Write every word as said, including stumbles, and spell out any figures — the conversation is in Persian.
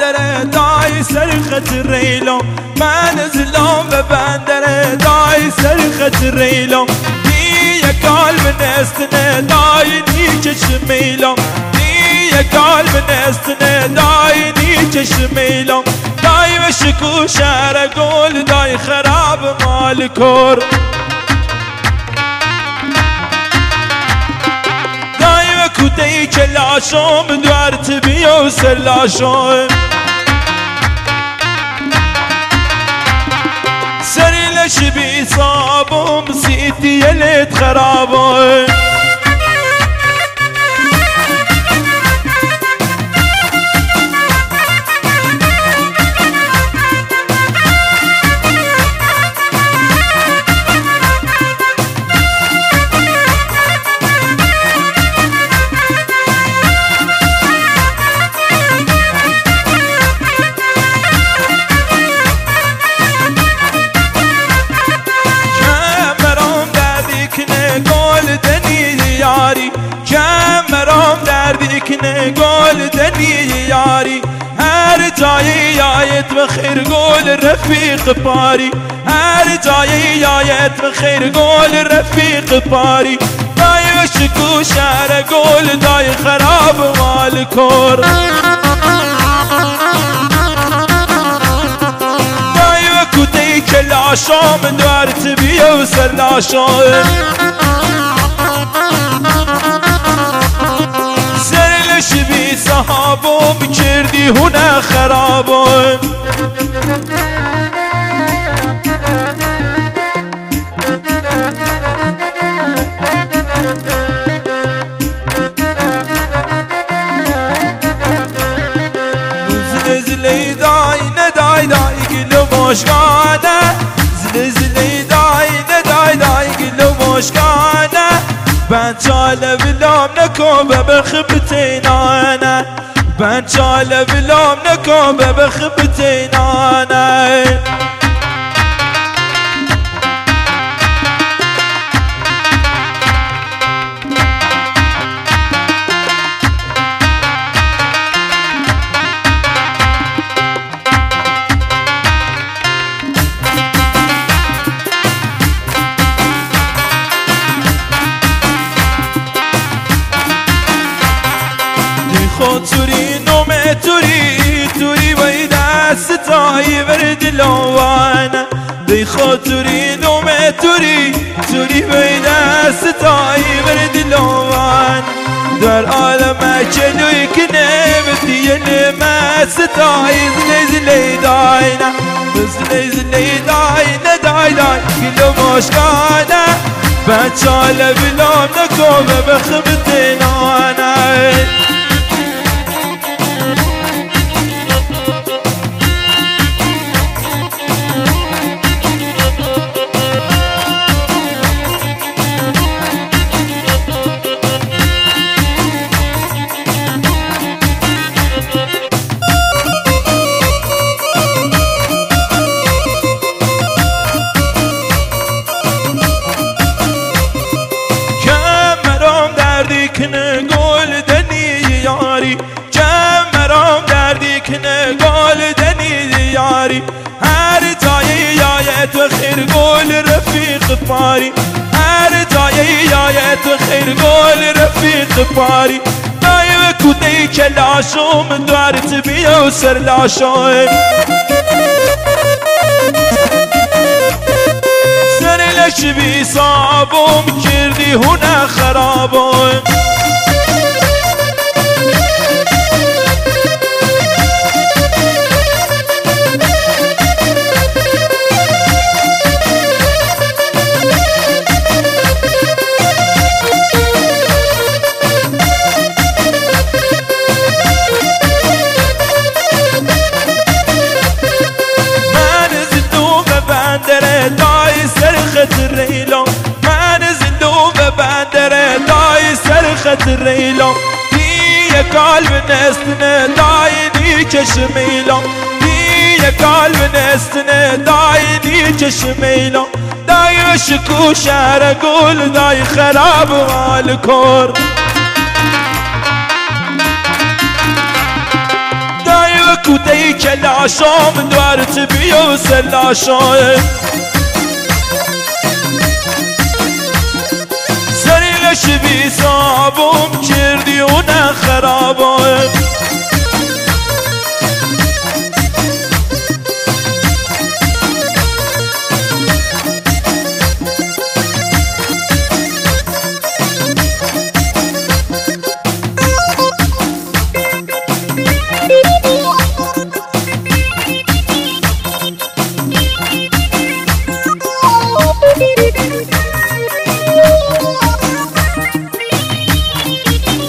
بندره دای سرخت ریلم منزلم به بندره دای سرخت ریلم دیه قلب نستنه دای نیچه شمیلم دیه قلب نستنه دای نیچه شمیلم دای و شکو شهر گل دای خراب مال کور کتی کلاشم دوارت بیو سلاشم سری لش بی صابم سیتی یلت خرابم کنه گل دنی یاری هر جایی یایت بخیر گل رفیق پاری هر جایی یایت بخیر گل رفیق پاری دای و شکو شهر گل دای خراب مال کور دای و کتی کلاشم دوارت بیو سلاشم شبی صحابم کردی هنه خرابم زلزلی دای ندای دای گلو مشکانه زلزلی دای ندای دای گلو مشکانه ben çale bilam ne ko bebe khibtinane ben çale bilam ne ko bebe khibtinane توری نومه توری توری باید ستایی ورد لوانه دی خود توری نومه توری توری باید ستایی ورد لوانه در عالم چلوی کنه بدی نمه ستایی زلی زلی داینا زلی زلی داینا دای دای گلو مشکانه بچاله بلام نکومه بخبتنانه کنه گل دنی یاری جمرام دردی کنه گل دنی یاری هر جایی یایت و خیر گل رفیق پاری هر جایی یایت و خیر گل رفیق پاری دای و کتی کلاشم دوارت بیو سرلاشم سر لش بی صابم کردی هنه خرابم دای سرخت ریلم من زندو به بندره دای سرخت ریلم دیه قلب نستنه دای نیچه شمیلم دیه قلب نستنه دای نیچه شمیلم دای و شکو شهر گل دای خراب مال کور دای و تو دی که لاشام دوارت بیو سر لاشام